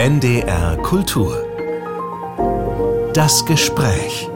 NDR Kultur. Das Gespräch.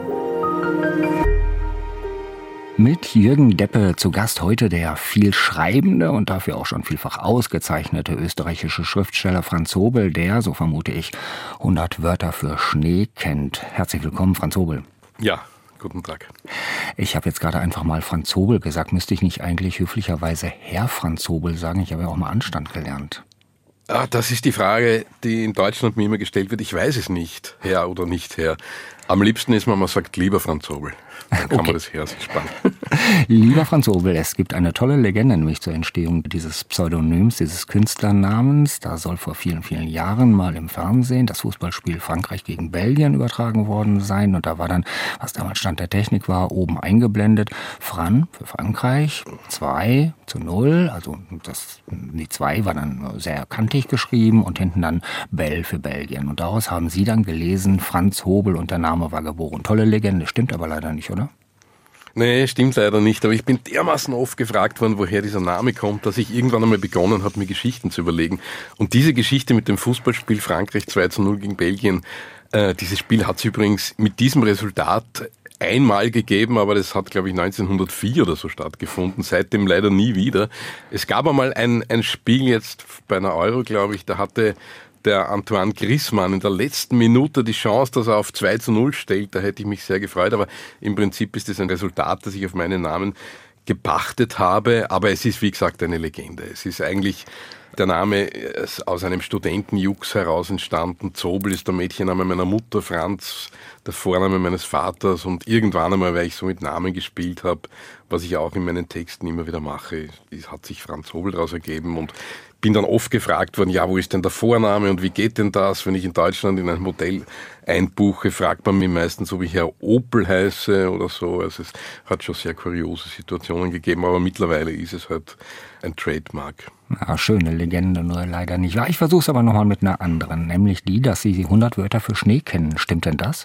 Mit Jürgen Deppe zu Gast heute der viel schreibende und dafür auch schon vielfach ausgezeichnete österreichische Schriftsteller Franz Hobel, der, so vermute ich, 100 Wörter für Schnee kennt. Herzlich willkommen, Franz Hobel. Ja, guten Tag. Ich habe jetzt gerade einfach mal Franz Hobel gesagt. Müsste ich nicht eigentlich höflicherweise Herr Franz Hobel sagen? Ich habe ja auch mal Anstand gelernt. Das ist die Frage, die in Deutschland mir immer gestellt wird. Ich weiß es nicht, Herr oder nicht Herr. Am liebsten ist man sagt, lieber Franz Hobel. Dann kann man das Herr sich sparen. Lieber Franz Hobel, es gibt eine tolle Legende, nämlich zur Entstehung dieses Pseudonyms, dieses Künstlernamens. Da soll vor vielen, vielen Jahren mal im Fernsehen das Fußballspiel Frankreich gegen Belgien übertragen worden sein. Und da war dann, was damals Stand der Technik war, oben eingeblendet, Fran für Frankreich, 2:0. Also die 2 war dann sehr kantig geschrieben und hinten dann Bell für Belgien. Und daraus haben Sie dann gelesen, Franz Hobel und der Name war geboren. Tolle Legende, stimmt aber leider nicht, oder? Nee, stimmt leider nicht, aber ich bin dermaßen oft gefragt worden, woher dieser Name kommt, dass ich irgendwann einmal begonnen habe, mir Geschichten zu überlegen. Und diese Geschichte mit dem Fußballspiel Frankreich 2:0 gegen Belgien, dieses Spiel hat es übrigens mit diesem Resultat einmal gegeben, aber das hat, glaube ich, 1904 oder so stattgefunden, seitdem leider nie wieder. Es gab einmal ein Spiel jetzt bei einer Euro, glaube ich, da hatte der Antoine Griezmann in der letzten Minute die Chance, dass er auf 2:0 stellt. Da hätte ich mich sehr gefreut, aber im Prinzip ist es ein Resultat, das ich auf meinen Namen gepachtet habe. Aber es ist, wie gesagt, eine Legende. Es ist eigentlich der Name ist aus einem Studentenjux heraus entstanden. Zobel ist der Mädchenname meiner Mutter, Franz der Vorname meines Vaters. Und irgendwann einmal, weil ich so mit Namen gespielt habe, was ich auch in meinen Texten immer wieder mache, hat sich Franz Hobel daraus ergeben. Und bin dann oft gefragt worden, ja, wo ist denn der Vorname und wie geht denn das? Wenn ich in Deutschland in ein Hotel einbuche, fragt man mich meistens, ob ich Herr Opel heiße oder so. Also es hat schon sehr kuriose Situationen gegeben, aber mittlerweile ist es halt ein Trademark. Ja, schöne Legende, nur leider nicht wahr. Ich versuche es aber nochmal mit einer anderen, nämlich die, dass Sie 100 Wörter für Schnee kennen. Stimmt denn das?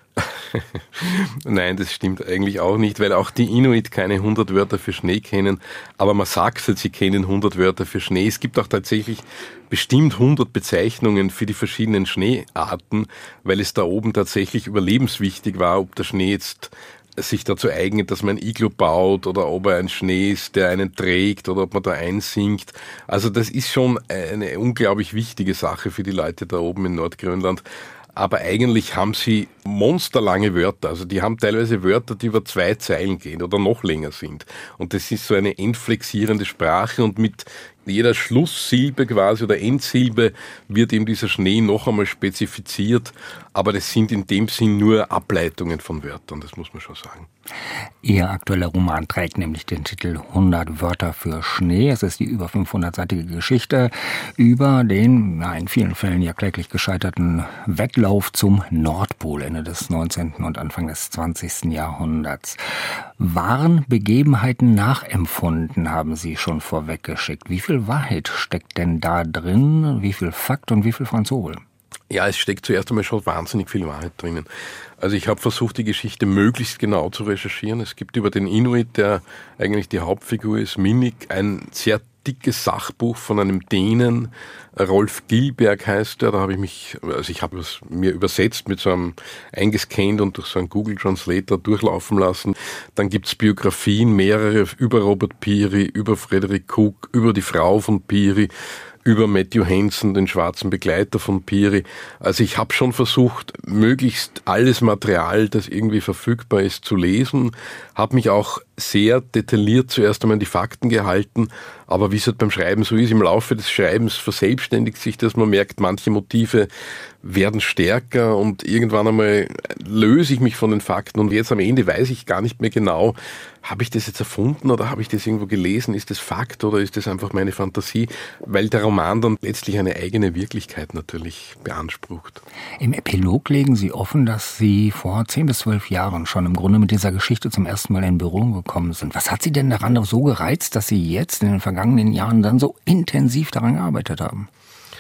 Nein, das stimmt eigentlich auch nicht, weil auch die Inuit keine 100 Wörter für Schnee kennen. Aber man sagt, sie kennen 100 Wörter für Schnee. Es gibt auch tatsächlich bestimmt 100 Bezeichnungen für die verschiedenen Schneearten, weil es da oben tatsächlich überlebenswichtig war, ob der Schnee jetzt sich dazu eignet, dass man ein Iglu baut oder ob er ein Schnee ist, der einen trägt oder ob man da einsinkt. Also das ist schon eine unglaublich wichtige Sache für die Leute da oben in Nordgrönland. Aber eigentlich haben sie monsterlange Wörter. Also die haben teilweise Wörter, die über 2 Zeilen gehen oder noch länger sind. Und das ist so eine entflexierende Sprache und mit jeder Schlusssilbe quasi oder Endsilbe wird eben dieser Schnee noch einmal spezifiziert. Aber das sind in dem Sinn nur Ableitungen von Wörtern, das muss man schon sagen. Ihr aktueller Roman trägt nämlich den Titel 100 Wörter für Schnee. Es ist die über 500-seitige Geschichte über den, in vielen Fällen ja kläglich gescheiterten Wettlauf zum Nordpol Ende des 19. und Anfang des 20. Jahrhunderts. Wahren Begebenheiten nachempfunden, haben Sie schon vorweggeschickt. Wie viel Wahrheit steckt denn da drin? Wie viel Fakt und wie viel Franz Hobel? Ja, es steckt zuerst einmal schon wahnsinnig viel Wahrheit drinnen. Also ich habe versucht, die Geschichte möglichst genau zu recherchieren. Es gibt über den Inuit, der eigentlich die Hauptfigur ist, Minnik, ein sehr dickes Sachbuch von einem Dänen, Rolf Gilberg heißt der, ich habe es mir übersetzt mit so einem eingescannt und durch so einen Google Translator durchlaufen lassen. Dann gibt's Biografien, mehrere über Robert Peary, über Frederick Cook, über die Frau von Peary, über Matthew Hansen, den schwarzen Begleiter von Peary. Also ich habe schon versucht, möglichst alles Material, das irgendwie verfügbar ist, zu lesen, habe mich auch sehr detailliert zuerst einmal an die Fakten gehalten, aber wie es halt beim Schreiben so ist, im Laufe des Schreibens verselbstständigt sich das, man merkt, manche Motive werden stärker und irgendwann einmal löse ich mich von den Fakten und jetzt am Ende weiß ich gar nicht mehr genau, habe ich das jetzt erfunden oder habe ich das irgendwo gelesen, ist das Fakt oder ist das einfach meine Fantasie, weil der Roman dann letztlich eine eigene Wirklichkeit natürlich beansprucht. Im Epilog legen Sie offen, dass Sie vor 10 bis 12 Jahren schon im Grunde mit dieser Geschichte zum ersten Mal in Berührung gekommen sind. Was hat Sie denn daran so gereizt, dass Sie jetzt in den vergangenen Jahren dann so intensiv daran gearbeitet haben?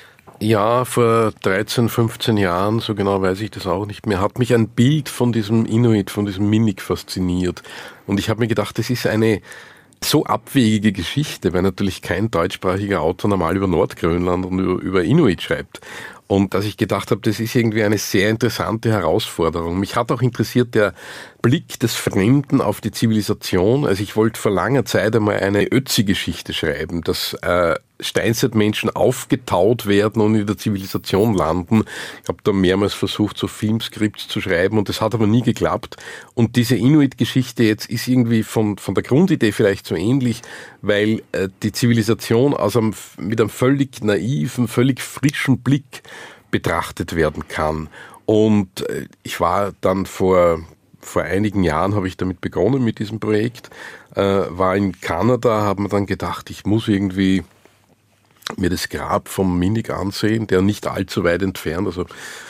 Ja, vor 13, 15 Jahren, so genau weiß ich das auch nicht mehr, hat mich ein Bild von diesem Inuit, von diesem Minnik fasziniert. Und ich habe mir gedacht, das ist eine so abwegige Geschichte, weil natürlich kein deutschsprachiger Autor normal über Nordgrönland und über Inuit schreibt. Und dass ich gedacht habe, das ist irgendwie eine sehr interessante Herausforderung. Mich hat auch interessiert der Blick des Fremden auf die Zivilisation. Also ich wollte vor langer Zeit einmal eine Ötzi-Geschichte schreiben, dass Steinzeitmenschen aufgetaut werden und in der Zivilisation landen. Ich habe da mehrmals versucht, so Filmskripts zu schreiben und das hat aber nie geklappt. Und diese Inuit-Geschichte jetzt ist irgendwie von der Grundidee vielleicht so ähnlich, weil die Zivilisation mit einem völlig naiven, völlig frischen Blick betrachtet werden kann. Und ich war dann vor einigen Jahren habe ich damit begonnen mit diesem Projekt, war in Kanada, habe mir dann gedacht, ich muss irgendwie mir das Grab vom Minik ansehen, der nicht allzu weit entfernt, also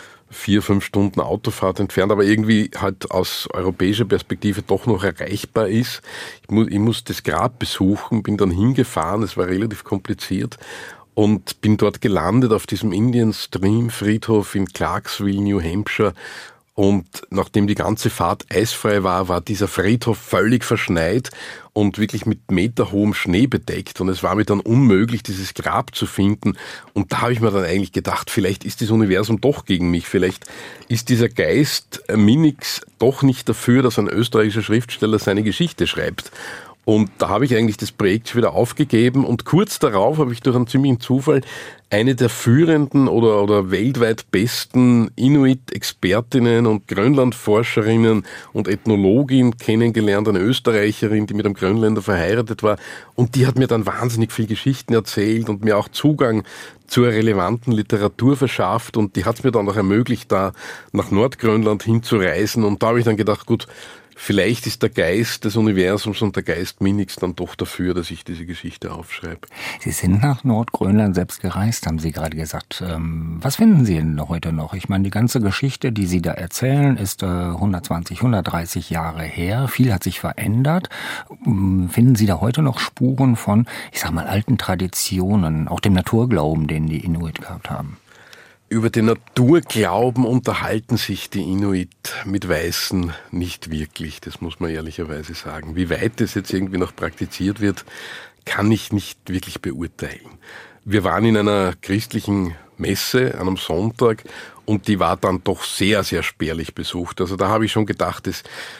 4-5 Stunden Autofahrt entfernt, aber irgendwie halt aus europäischer Perspektive doch noch erreichbar ist. Ich muss das Grab besuchen, bin dann hingefahren, es war relativ kompliziert und bin dort gelandet auf diesem Indian Stream Friedhof in Clarksville, New Hampshire. Und nachdem die ganze Fahrt eisfrei war, war dieser Friedhof völlig verschneit und wirklich mit meterhohem Schnee bedeckt. Und es war mir dann unmöglich, dieses Grab zu finden. Und da habe ich mir dann eigentlich gedacht, vielleicht ist das Universum doch gegen mich. Vielleicht ist dieser Geist Miniks doch nicht dafür, dass ein österreichischer Schriftsteller seine Geschichte schreibt. Und da habe ich eigentlich das Projekt wieder aufgegeben und kurz darauf habe ich durch einen ziemlichen Zufall eine der führenden oder weltweit besten Inuit-Expertinnen und Grönland-Forscherinnen und Ethnologin kennengelernt, eine Österreicherin, die mit einem Grönländer verheiratet war. Und die hat mir dann wahnsinnig viel Geschichten erzählt und mir auch Zugang zur relevanten Literatur verschafft. Und die hat es mir dann auch ermöglicht, da nach Nordgrönland hinzureisen. Und da habe ich dann gedacht, gut, vielleicht ist der Geist des Universums und der Geist Miniks dann doch dafür, dass ich diese Geschichte aufschreibe. Sie sind nach Nordgrönland selbst gereist, haben Sie gerade gesagt. Was finden Sie denn heute noch? Ich meine, die ganze Geschichte, die Sie da erzählen, ist 120, 130 Jahre her. Viel hat sich verändert. Finden Sie da heute noch Spuren von, ich sag mal, alten Traditionen, auch dem Naturglauben, den die Inuit gehabt haben? Über den Naturglauben unterhalten sich die Inuit mit Weißen nicht wirklich, das muss man ehrlicherweise sagen. Wie weit das jetzt irgendwie noch praktiziert wird, kann ich nicht wirklich beurteilen. Wir waren in einer christlichen Messe an einem Sonntag und die war dann doch sehr, sehr spärlich besucht. Also da habe ich schon gedacht,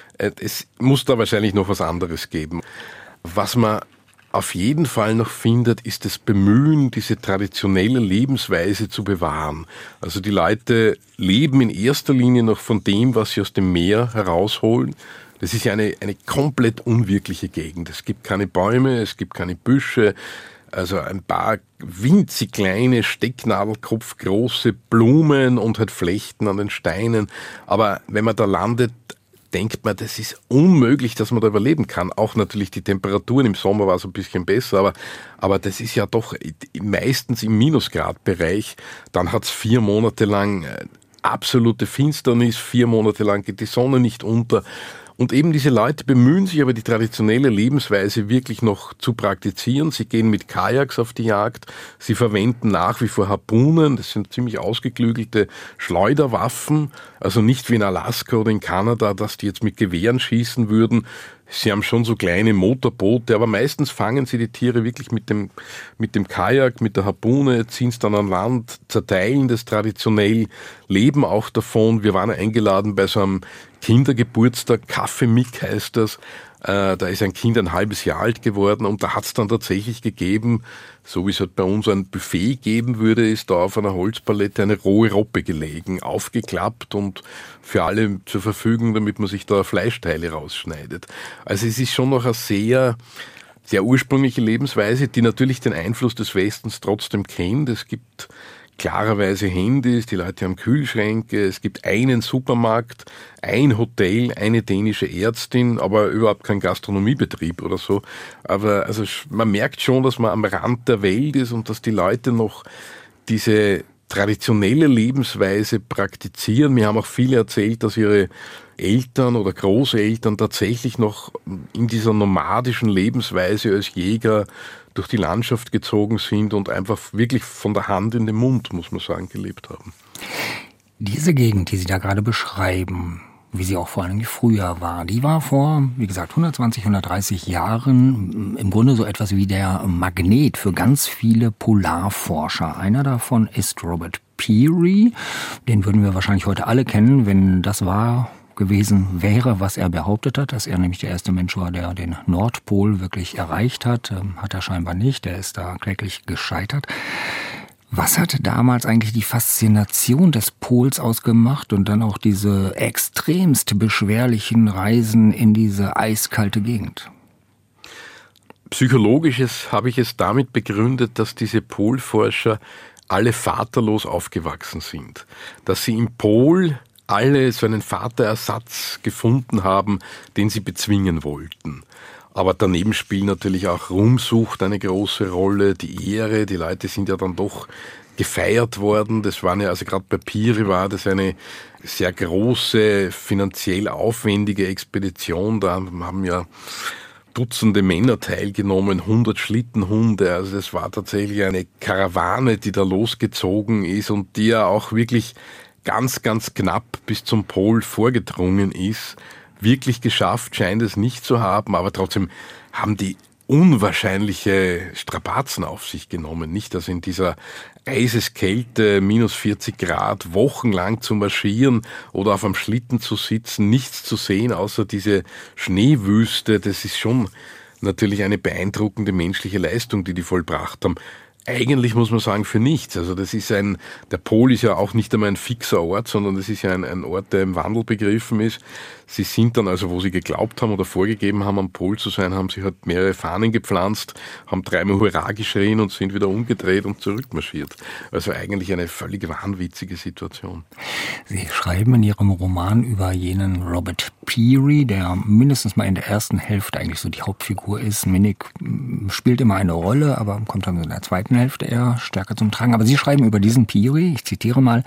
es muss da wahrscheinlich noch was anderes geben. Was man auf jeden Fall noch findet, ist das Bemühen, diese traditionelle Lebensweise zu bewahren. Also die Leute leben in erster Linie noch von dem, was sie aus dem Meer herausholen. Das ist ja eine komplett unwirkliche Gegend. Es gibt keine Bäume, es gibt keine Büsche, also ein paar winzig kleine, stecknadelkopfgroße Blumen und halt Flechten an den Steinen. Aber wenn man da landet, denkt man, das ist unmöglich, dass man da überleben kann. Auch natürlich die Temperaturen im Sommer war es ein bisschen besser, aber das ist ja doch meistens im Minusgradbereich. Dann hat es 4 Monate lang absolute Finsternis, 4 Monate lang geht die Sonne nicht unter. Und eben diese Leute bemühen sich aber, die traditionelle Lebensweise wirklich noch zu praktizieren. Sie gehen mit Kajaks auf die Jagd. Sie verwenden nach wie vor Harpunen. Das sind ziemlich ausgeklügelte Schleuderwaffen. Also nicht wie in Alaska oder in Kanada, dass die jetzt mit Gewehren schießen würden. Sie haben schon so kleine Motorboote, aber meistens fangen sie die Tiere wirklich mit dem Kajak, mit der Harpune, ziehen es dann an Land, zerteilen das traditionell, leben auch davon. Wir waren eingeladen bei so einem Kindergeburtstag, Kaffee-Mick heißt das. Da ist ein Kind ein halbes Jahr alt geworden und da hat es dann tatsächlich gegeben, so wie es halt bei uns ein Buffet geben würde, ist da auf einer Holzpalette eine rohe Robbe gelegen, aufgeklappt und für alle zur Verfügung, damit man sich da Fleischteile rausschneidet. Also es ist schon noch eine sehr, sehr ursprüngliche Lebensweise, die natürlich den Einfluss des Westens trotzdem kennt. Es gibt klarerweise Handys, die Leute haben Kühlschränke, es gibt einen Supermarkt, ein Hotel, eine dänische Ärztin, aber überhaupt kein Gastronomiebetrieb oder so. Aber also man merkt schon, dass man am Rand der Welt ist und dass die Leute noch diese traditionelle Lebensweise praktizieren. Mir haben auch viele erzählt, dass ihre Eltern oder Großeltern tatsächlich noch in dieser nomadischen Lebensweise als Jäger durch die Landschaft gezogen sind und einfach wirklich von der Hand in den Mund, muss man sagen, gelebt haben. Diese Gegend, die Sie da gerade beschreiben, wie sie auch vor allem früher war, die war vor, wie gesagt, 120, 130 Jahren im Grunde so etwas wie der Magnet für ganz viele Polarforscher. Einer davon ist Robert Peary. Den würden wir wahrscheinlich heute alle kennen, wenn das wahr gewesen wäre, was er behauptet hat, dass er nämlich der erste Mensch war, der den Nordpol wirklich erreicht hat. Hat er scheinbar nicht, er ist da kläglich gescheitert. Was hat damals eigentlich die Faszination des Pols ausgemacht und dann auch diese extremst beschwerlichen Reisen in diese eiskalte Gegend? Psychologisches habe ich es damit begründet, dass diese Polforscher alle vaterlos aufgewachsen sind. Dass sie im Pol alle so einen Vaterersatz gefunden haben, den sie bezwingen wollten. Aber daneben spielt natürlich auch Ruhmsucht eine große Rolle, die Ehre. Die Leute sind ja dann doch gefeiert worden. Das waren ja, also gerade bei Peary war das eine sehr große, finanziell aufwendige Expedition. Da haben ja Dutzende Männer teilgenommen, 100 Schlittenhunde. Also das war tatsächlich eine Karawane, die da losgezogen ist und die ja auch wirklich ganz, ganz knapp bis zum Pol vorgedrungen ist. Wirklich geschafft scheint es nicht zu haben, aber trotzdem haben die unwahrscheinliche Strapazen auf sich genommen. Nicht, dass in dieser Eiseskälte, minus 40 Grad, wochenlang zu marschieren oder auf einem Schlitten zu sitzen, nichts zu sehen, außer diese Schneewüste. Das ist schon natürlich eine beeindruckende menschliche Leistung, die vollbracht haben. Eigentlich muss man sagen, für nichts. Also das ist der Pol ist ja auch nicht einmal ein fixer Ort, sondern das ist ja ein Ort, der im Wandel begriffen ist. Sie sind dann also, wo sie geglaubt haben oder vorgegeben haben, am Pol zu sein, haben sie halt mehrere Fahnen gepflanzt, haben dreimal Hurra geschrien und sind wieder umgedreht und zurückmarschiert. Also eigentlich eine völlig wahnwitzige Situation. Sie schreiben in Ihrem Roman über jenen Robert Peary, der mindestens mal in der ersten Hälfte eigentlich so die Hauptfigur ist. Minnick spielt immer eine Rolle, aber kommt dann in der zweiten Hälfte eher stärker zum Tragen. Aber Sie schreiben über diesen Peary, ich zitiere mal: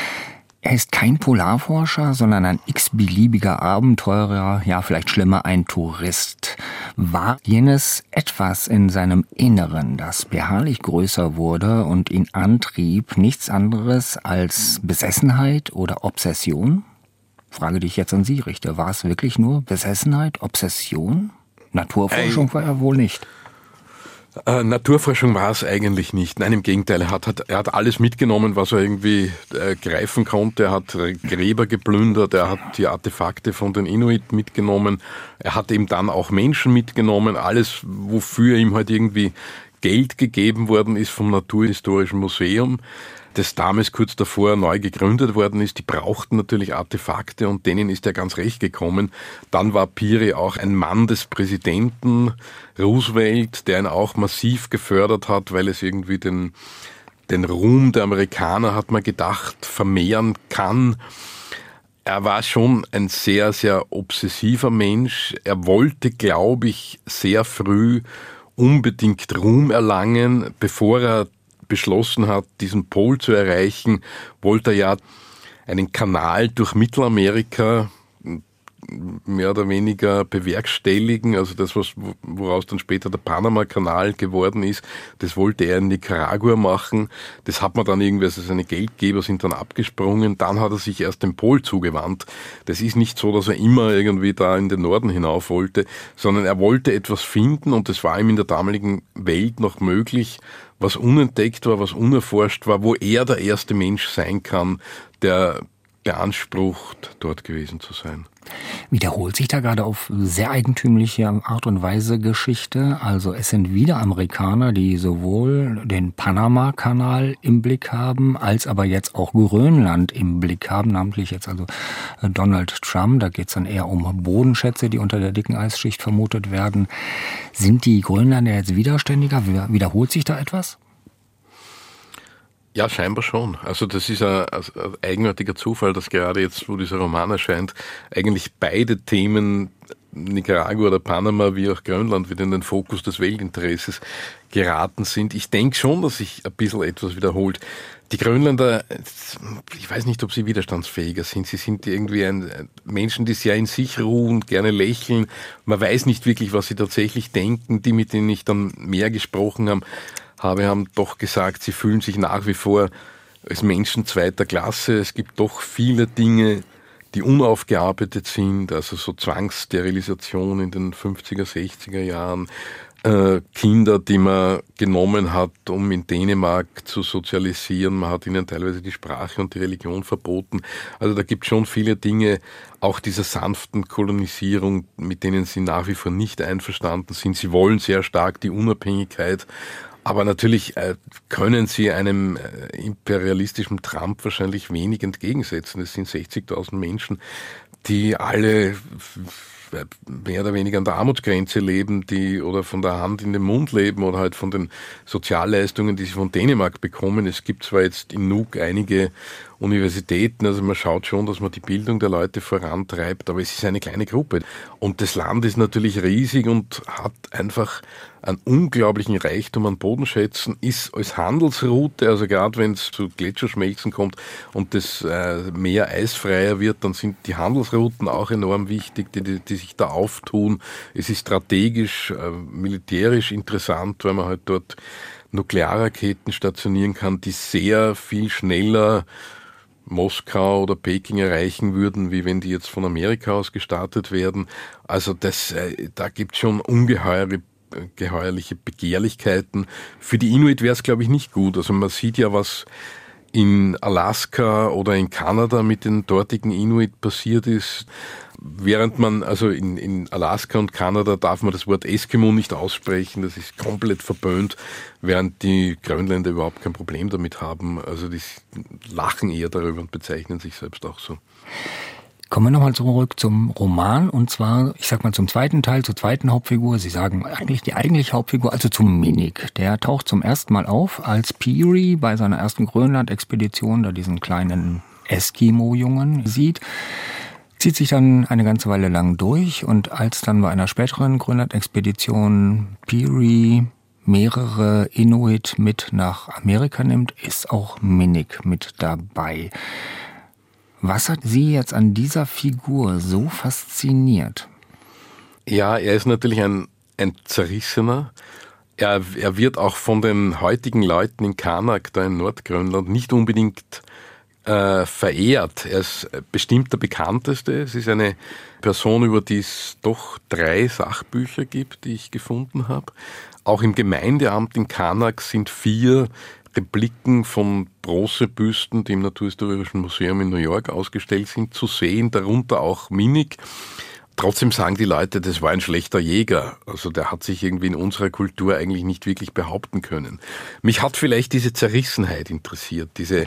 Er ist kein Polarforscher, sondern ein x-beliebiger Abenteurer, ja vielleicht schlimmer, ein Tourist. War jenes Etwas in seinem Inneren, das beharrlich größer wurde und ihn antrieb, nichts anderes als Besessenheit oder Obsession? Frage, die ich jetzt an Sie richte. War es wirklich nur Besessenheit, Obsession? Naturforschung war er wohl nicht. Naturforschung war es eigentlich nicht. Nein, im Gegenteil. Er hat alles mitgenommen, was er irgendwie greifen konnte. Er hat Gräber geplündert, er hat die Artefakte von den Inuit mitgenommen. Er hat eben dann auch Menschen mitgenommen. Alles, wofür ihm halt irgendwie Geld gegeben worden ist vom Naturhistorischen Museum, das damals kurz davor neu gegründet worden ist. Die brauchten natürlich Artefakte und denen ist er ganz recht gekommen. Dann war Peary auch ein Mann des Präsidenten Roosevelt, der ihn auch massiv gefördert hat, weil es irgendwie den Ruhm der Amerikaner, hat man gedacht, vermehren kann. Er war schon ein sehr, sehr obsessiver Mensch. Er wollte, glaube ich, sehr früh unbedingt Ruhm erlangen, bevor er beschlossen hat, diesen Pol zu erreichen, wollte er ja einen Kanal durch Mittelamerika mehr oder weniger bewerkstelligen. Also das, woraus dann später der Panama-Kanal geworden ist, das wollte er in Nicaragua machen. Das hat man dann irgendwie, also seine Geldgeber sind dann abgesprungen. Dann hat er sich erst dem Pol zugewandt. Das ist nicht so, dass er immer irgendwie da in den Norden hinauf wollte, sondern er wollte etwas finden und das war ihm in der damaligen Welt noch möglich, was unentdeckt war, was unerforscht war, wo er der erste Mensch sein kann, der beansprucht, dort gewesen zu sein. Wiederholt sich da gerade auf sehr eigentümliche Art und Weise Geschichte? Also es sind wieder Amerikaner, die sowohl den Panama-Kanal im Blick haben, als aber jetzt auch Grönland im Blick haben, namentlich jetzt also Donald Trump. Da geht es dann eher um Bodenschätze, die unter der dicken Eisschicht vermutet werden. Sind die Grönländer jetzt widerständiger? Wiederholt sich da etwas? Ja, scheinbar schon. Also das ist ein eigenartiger Zufall, dass gerade jetzt, wo dieser Roman erscheint, eigentlich beide Themen, Nicaragua oder Panama wie auch Grönland, wieder in den Fokus des Weltinteresses geraten sind. Ich denke schon, dass sich ein bisschen etwas wiederholt. Die Grönländer, ich weiß nicht, ob sie widerstandsfähiger sind. Sie sind irgendwie Menschen, die sehr in sich ruhen, gerne lächeln. Man weiß nicht wirklich, was sie tatsächlich denken. Die, mit denen ich dann mehr gesprochen habe, haben doch gesagt, sie fühlen sich nach wie vor als Menschen zweiter Klasse. Es gibt doch viele Dinge, die unaufgearbeitet sind, also so Zwangssterilisation in den 50er, 60er Jahren, Kinder, die man genommen hat, um in Dänemark zu sozialisieren. Man hat ihnen teilweise die Sprache und die Religion verboten. Also da gibt es schon viele Dinge, auch dieser sanften Kolonisierung, mit denen sie nach wie vor nicht einverstanden sind. Sie wollen sehr stark die Unabhängigkeit. Aber natürlich können sie einem imperialistischen Trump wahrscheinlich wenig entgegensetzen. Es sind 60.000 Menschen, die alle mehr oder weniger an der Armutsgrenze leben, die oder von der Hand in den Mund leben oder halt von den Sozialleistungen, die sie von Dänemark bekommen. Es gibt zwar jetzt in Nuuk einige Universitäten, also man schaut schon, dass man die Bildung der Leute vorantreibt, aber es ist eine kleine Gruppe. Und das Land ist natürlich riesig und hat einfach einen unglaublichen Reichtum an Bodenschätzen, ist als Handelsroute, also gerade wenn es zu Gletscherschmelzen kommt und das Meer eisfreier wird, dann sind die Handelsrouten auch enorm wichtig, die sich da auftun. Es ist strategisch, militärisch interessant, weil man halt dort Nuklearraketen stationieren kann, die sehr viel schneller Moskau oder Peking erreichen würden, wie wenn die jetzt von Amerika aus gestartet werden. Also da gibt es schon ungeheuerliche Begehrlichkeiten. Für die Inuit wäre es, glaube ich, nicht gut. Also man sieht ja, was in Alaska oder in Kanada mit den dortigen Inuit passiert ist. Während man, also in Alaska und Kanada darf man das Wort Eskimo nicht aussprechen, das ist komplett verböhnt, während die Grönländer überhaupt kein Problem damit haben. Also die lachen eher darüber und bezeichnen sich selbst auch so. Kommen wir nochmal zurück zum Roman und zwar, ich sag mal zum zweiten Teil, zur zweiten Hauptfigur. Sie sagen eigentlich die eigentliche Hauptfigur, also zum Minik. Der taucht zum ersten Mal auf, als Peary bei seiner ersten Grönland-Expedition da diesen kleinen Eskimo-Jungen sieht. Zieht sich dann eine ganze Weile lang durch und als dann bei einer späteren Grönland-Expedition Peary mehrere Inuit mit nach Amerika nimmt, ist auch Minik mit dabei. Was hat Sie jetzt an dieser Figur so fasziniert? Ja, er ist natürlich ein Zerrissener. Er wird auch von den heutigen Leuten in Qaanaaq, da in Nordgrönland, nicht unbedingt verehrt. Er ist bestimmt der bekannteste. Es ist eine Person, über die es doch 3 Sachbücher gibt, die ich gefunden habe. Auch im Gemeindeamt in Qaanaaq sind 4 Repliken von Bronzebüsten, die im Naturhistorischen Museum in New York ausgestellt sind, zu sehen, darunter auch Minik. Trotzdem sagen die Leute, das war ein schlechter Jäger. Also der hat sich irgendwie in unserer Kultur eigentlich nicht wirklich behaupten können. Mich hat vielleicht diese Zerrissenheit interessiert, diese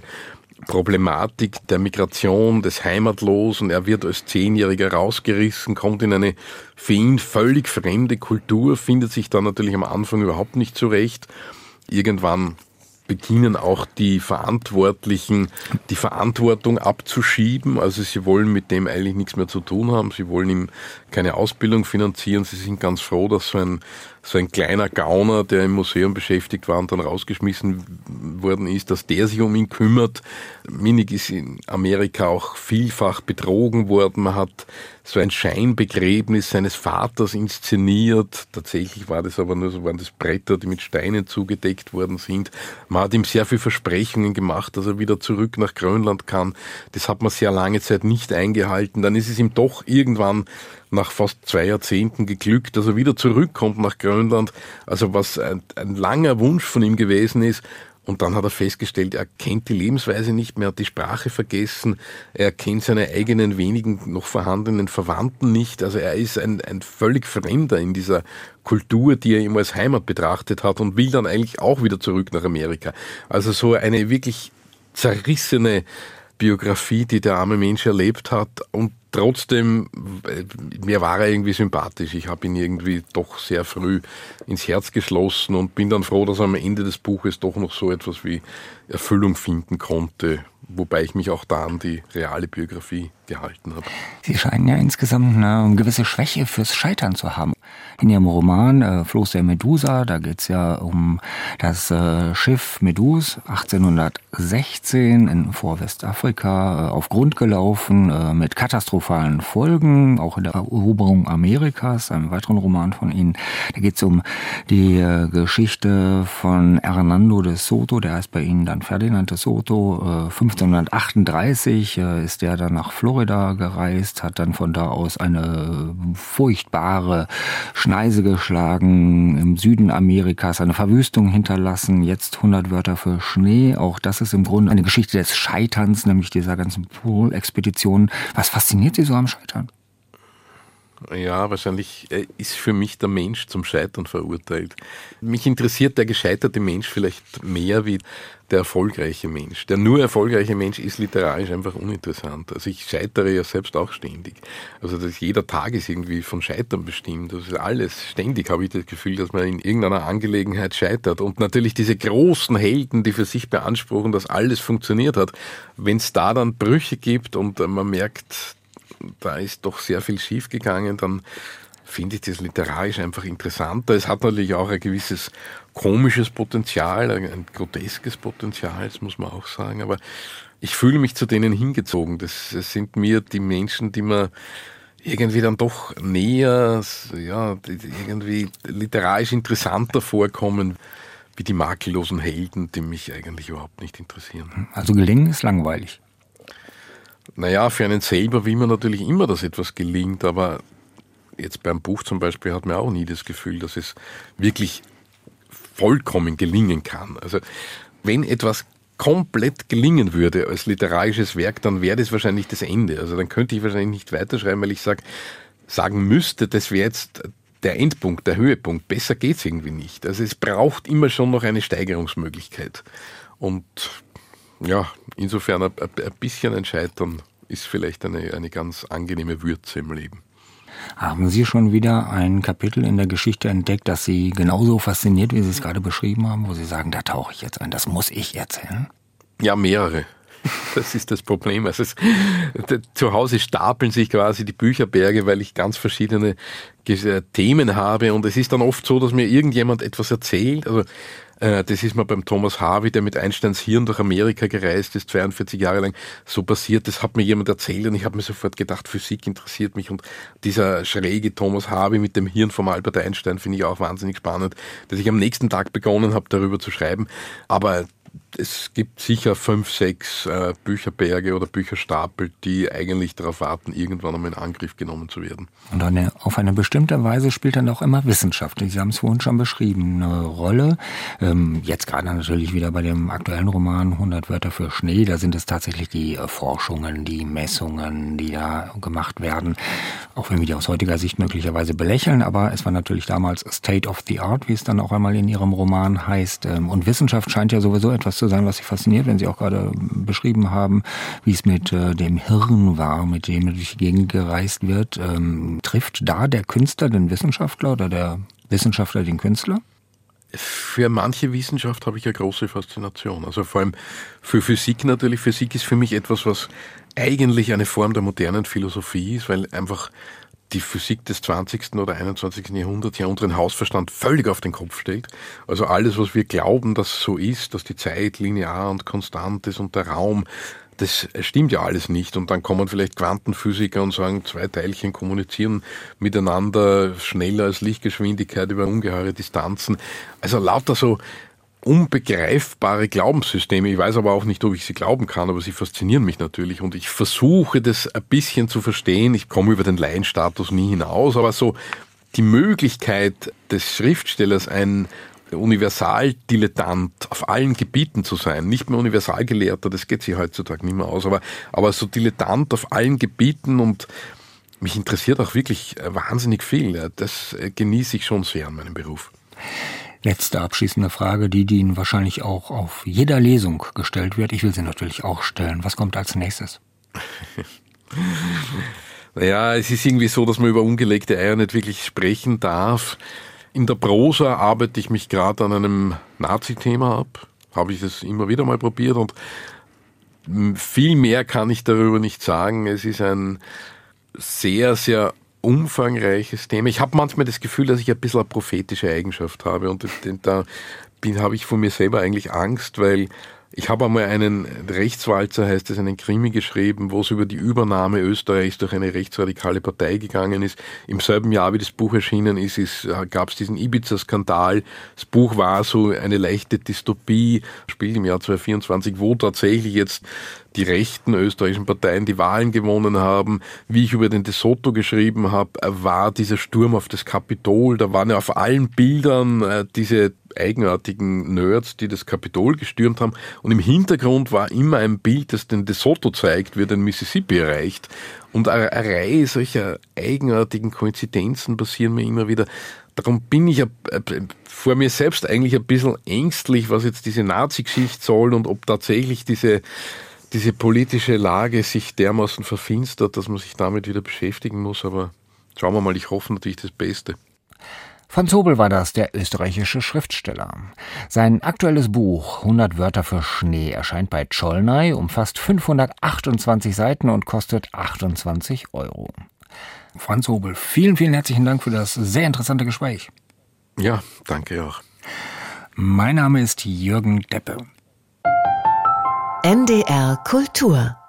Problematik der Migration, des Heimatlosen. Er wird als 10-Jähriger rausgerissen, kommt in eine für ihn völlig fremde Kultur, findet sich dann natürlich am Anfang überhaupt nicht zurecht. Irgendwann beginnen auch die Verantwortlichen, die Verantwortung abzuschieben. Also sie wollen mit dem eigentlich nichts mehr zu tun haben. Sie wollen ihm keine Ausbildung finanzieren. Sie sind ganz froh, dass so ein kleiner Gauner, der im Museum beschäftigt war und dann rausgeschmissen worden ist, dass der sich um ihn kümmert. Minik ist in Amerika auch vielfach betrogen worden. Man hat so ein Scheinbegräbnis seines Vaters inszeniert. Tatsächlich war das aber nur so, waren das Bretter, die mit Steinen zugedeckt worden sind. Man hat ihm sehr viel Versprechungen gemacht, dass er wieder zurück nach Grönland kann. Das hat man sehr lange Zeit nicht eingehalten. Dann ist es ihm doch irgendwann nach fast 2 Jahrzehnten geglückt, dass er wieder zurückkommt nach Grönland. Also was ein langer Wunsch von ihm gewesen ist. Und dann hat er festgestellt, er kennt die Lebensweise nicht mehr, hat die Sprache vergessen, er kennt seine eigenen wenigen noch vorhandenen Verwandten nicht. Also er ist ein völlig Fremder in dieser Kultur, die er immer als Heimat betrachtet hat und will dann eigentlich auch wieder zurück nach Amerika. Also so eine wirklich zerrissene Biografie, die der arme Mensch erlebt hat, und trotzdem, mir war er irgendwie sympathisch. Ich habe ihn irgendwie doch sehr früh ins Herz geschlossen und bin dann froh, dass er am Ende des Buches doch noch so etwas wie Erfüllung finden konnte, wobei ich mich auch da an die reale Biografie gehalten habe. Sie scheinen ja insgesamt eine gewisse Schwäche fürs Scheitern zu haben. In Ihrem Roman Floß der Medusa, da geht es ja um das Schiff Meduse, 1816 vor Westafrika auf Grund gelaufen, mit katastrophalen Folgen, auch in der Eroberung Amerikas, einem weiteren Roman von Ihnen. Da geht es um die Geschichte von Hernando de Soto, der heißt bei Ihnen dann Ferdinand de Soto. 1538 ist der dann nach Florida Florida gereist, hat dann von da aus eine furchtbare Schneise geschlagen im Süden Amerikas, eine Verwüstung hinterlassen, jetzt 100 Wörter für Schnee. Auch das ist im Grunde eine Geschichte des Scheiterns, nämlich dieser ganzen Pol-Expedition. Was fasziniert Sie so am Scheitern? Ja, wahrscheinlich ist für mich der Mensch zum Scheitern verurteilt. Mich interessiert der gescheiterte Mensch vielleicht mehr wie der erfolgreiche Mensch. Der nur erfolgreiche Mensch ist literarisch einfach uninteressant. Also ich scheitere ja selbst auch ständig. Also jeder Tag ist irgendwie von Scheitern bestimmt. Das ist alles. Ständig habe ich das Gefühl, dass man in irgendeiner Angelegenheit scheitert. Und natürlich diese großen Helden, die für sich beanspruchen, dass alles funktioniert hat. Wenn es da dann Brüche gibt und man merkt, da ist doch sehr viel schiefgegangen, dann finde ich das literarisch einfach interessanter. Es hat natürlich auch ein gewisses komisches Potenzial, ein groteskes Potenzial, das muss man auch sagen, aber ich fühle mich zu denen hingezogen. Das sind mir die Menschen, die mir irgendwie dann doch näher, ja, irgendwie literarisch interessanter vorkommen, wie die makellosen Helden, die mich eigentlich überhaupt nicht interessieren. Also gelingen ist langweilig. Naja, für einen selber will man natürlich immer, dass etwas gelingt, aber jetzt beim Buch zum Beispiel hat man auch nie das Gefühl, dass es wirklich vollkommen gelingen kann. Also wenn etwas komplett gelingen würde als literarisches Werk, dann wäre das wahrscheinlich das Ende. Also dann könnte ich wahrscheinlich nicht weiterschreiben, weil ich sagen müsste, das wäre jetzt der Endpunkt, der Höhepunkt. Besser geht's irgendwie nicht. Also es braucht immer schon noch eine Steigerungsmöglichkeit. Und ja, insofern ein bisschen ein Scheitern ist vielleicht eine ganz angenehme Würze im Leben. Haben Sie schon wieder ein Kapitel in der Geschichte entdeckt, das Sie genauso fasziniert, wie Sie es gerade beschrieben haben, wo Sie sagen, da tauche ich jetzt ein, das muss ich erzählen? Ja, mehrere. Das ist das Problem. Also zu Hause stapeln sich quasi die Bücherberge, weil ich ganz verschiedene Themen habe und es ist dann oft so, dass mir irgendjemand etwas erzählt. Also das ist mir beim Thomas Harvey, der mit Einsteins Hirn durch Amerika gereist ist, 42 Jahre lang, so passiert. Das hat mir jemand erzählt und ich habe mir sofort gedacht, Physik interessiert mich und dieser schräge Thomas Harvey mit dem Hirn vom Albert Einstein finde ich auch wahnsinnig spannend, dass ich am nächsten Tag begonnen habe, darüber zu schreiben. Aber es gibt sicher 5, 6 Bücherberge oder Bücherstapel, die eigentlich darauf warten, irgendwann einmal in Angriff genommen zu werden. Und auf eine bestimmte Weise spielt dann auch immer Wissenschaft. Sie haben es vorhin schon beschrieben, eine Rolle. Jetzt gerade natürlich wieder bei dem aktuellen Roman 100 Wörter für Schnee. Da sind es tatsächlich die Forschungen, die Messungen, die da gemacht werden. Auch wenn wir die aus heutiger Sicht möglicherweise belächeln. Aber es war natürlich damals State of the Art, wie es dann auch einmal in Ihrem Roman heißt. Und Wissenschaft scheint ja sowieso etwas zu sein, was Sie fasziniert, wenn Sie auch gerade beschrieben haben, wie es mit dem Hirn war, mit dem durch die Gegend gereist wird. Trifft da der Künstler den Wissenschaftler oder der Wissenschaftler den Künstler? Für manche Wissenschaft habe ich eine große Faszination. Also vor allem für Physik natürlich. Physik ist für mich etwas, was eigentlich eine Form der modernen Philosophie ist, weil einfach die Physik des 20. oder 21. Jahrhunderts ja unseren Hausverstand völlig auf den Kopf stellt. Also alles, was wir glauben, dass so ist, dass die Zeit linear und konstant ist und der Raum, das stimmt ja alles nicht. Und dann kommen vielleicht Quantenphysiker und sagen, 2 Teilchen kommunizieren miteinander schneller als Lichtgeschwindigkeit über ungeheure Distanzen. Also lauter so unbegreifbare Glaubenssysteme. Ich weiß aber auch nicht, ob ich sie glauben kann, aber sie faszinieren mich natürlich und ich versuche das ein bisschen zu verstehen. Ich komme über den Laienstatus nie hinaus, aber so die Möglichkeit des Schriftstellers, ein Universaldilettant auf allen Gebieten zu sein, nicht mehr Universalgelehrter, das geht sich heutzutage nicht mehr aus, aber so Dilettant auf allen Gebieten und mich interessiert auch wirklich wahnsinnig viel. Das genieße ich schon sehr an meinem Beruf. Letzte abschließende Frage, die Ihnen wahrscheinlich auch auf jeder Lesung gestellt wird. Ich will sie natürlich auch stellen. Was kommt als nächstes? Naja, es ist irgendwie so, dass man über ungelegte Eier nicht wirklich sprechen darf. In der Prosa arbeite ich mich gerade an einem Nazi-Thema ab. Habe ich das immer wieder mal probiert und viel mehr kann ich darüber nicht sagen. Es ist ein sehr, sehr umfangreiches Thema. Ich habe manchmal das Gefühl, dass ich ein bisschen eine prophetische Eigenschaft habe und da habe ich von mir selber eigentlich Angst, weil ich habe einmal einen Rechtswalzer, heißt es, einen Krimi geschrieben, wo es über die Übernahme Österreichs durch eine rechtsradikale Partei gegangen ist. Im selben Jahr, wie das Buch erschienen ist, gab es diesen Ibiza-Skandal. Das Buch war so eine leichte Dystopie, spielt im Jahr 2024, wo tatsächlich jetzt die rechten österreichischen Parteien die Wahlen gewonnen haben. Wie ich über den De Soto geschrieben habe, war dieser Sturm auf das Kapitol. Da waren ja auf allen Bildern diese eigenartigen Nerds, die das Kapitol gestürmt haben. Und im Hintergrund war immer ein Bild, das den De Soto zeigt, wie er den Mississippi erreicht. Und eine Reihe solcher eigenartigen Koinzidenzen passieren mir immer wieder. Darum bin ich vor mir selbst eigentlich ein bisschen ängstlich, was jetzt diese Nazi-Geschichte soll und ob tatsächlich diese politische Lage sich dermaßen verfinstert, dass man sich damit wieder beschäftigen muss. Aber schauen wir mal, ich hoffe natürlich das Beste. Franz Hobel war das, der österreichische Schriftsteller. Sein aktuelles Buch 100 Wörter für Schnee erscheint bei Csolnay, umfasst 528 Seiten und kostet 28 €. Franz Hobel, vielen, vielen herzlichen Dank für das sehr interessante Gespräch. Ja, danke auch. Mein Name ist Jürgen Deppe. NDR Kultur